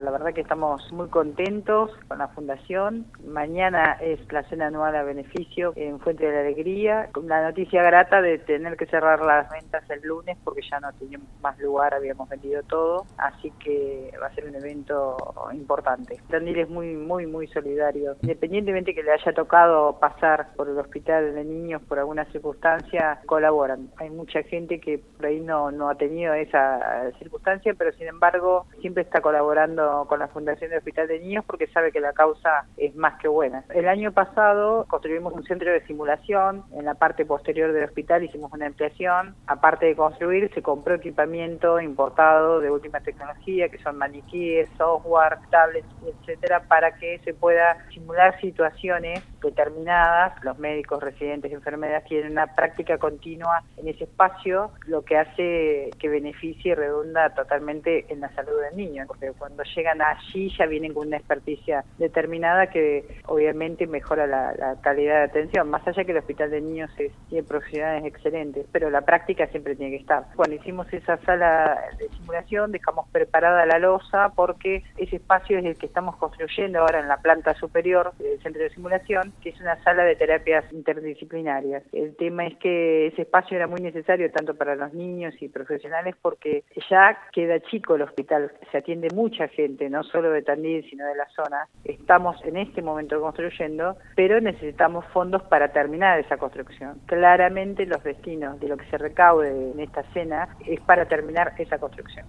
La verdad que estamos muy contentos con la Fundación. Mañana es la cena anual a beneficio en Fuente de la Alegría. Con la noticia grata de tener que cerrar las ventas el lunes porque ya no teníamos más lugar, habíamos vendido todo. Así que va a ser un evento importante. Tandil es muy solidario. Independientemente que le haya tocado pasar por el hospital de niños por alguna circunstancia, colaboran. Hay mucha gente que por ahí no ha tenido esa circunstancia, pero sin embargo siempre está colaborando con la Fundación del Hospital de Niños porque sabe que la causa es más que buena. El año pasado construimos un centro de simulación en la parte posterior del hospital, hicimos una ampliación. Aparte de construir, se compró equipamiento importado de última tecnología, que son maniquíes, software, tablets, etcétera, para que se pueda simular situaciones determinadas. Los médicos, residentes, enfermeras tienen una práctica continua en ese espacio, lo que hace que beneficie y redunda totalmente en la salud del niño, porque cuando llegan allí ya vienen con una experticia determinada que obviamente mejora la calidad de atención, más allá que el hospital de niños tiene profesionales excelentes, pero la práctica siempre tiene que estar. Cuando hicimos esa sala de simulación dejamos preparada la losa porque ese espacio es el que estamos construyendo ahora en la planta superior del centro de simulación, que es una sala de terapias interdisciplinarias. El tema es que ese espacio era muy necesario tanto para los niños y profesionales porque ya queda chico el hospital, se atiende mucha gente, no solo de Tandil, sino de la zona. Estamos en este momento construyendo, pero necesitamos fondos para terminar esa construcción. Claramente los destinos de lo que se recaude en esta cena es para terminar esa construcción.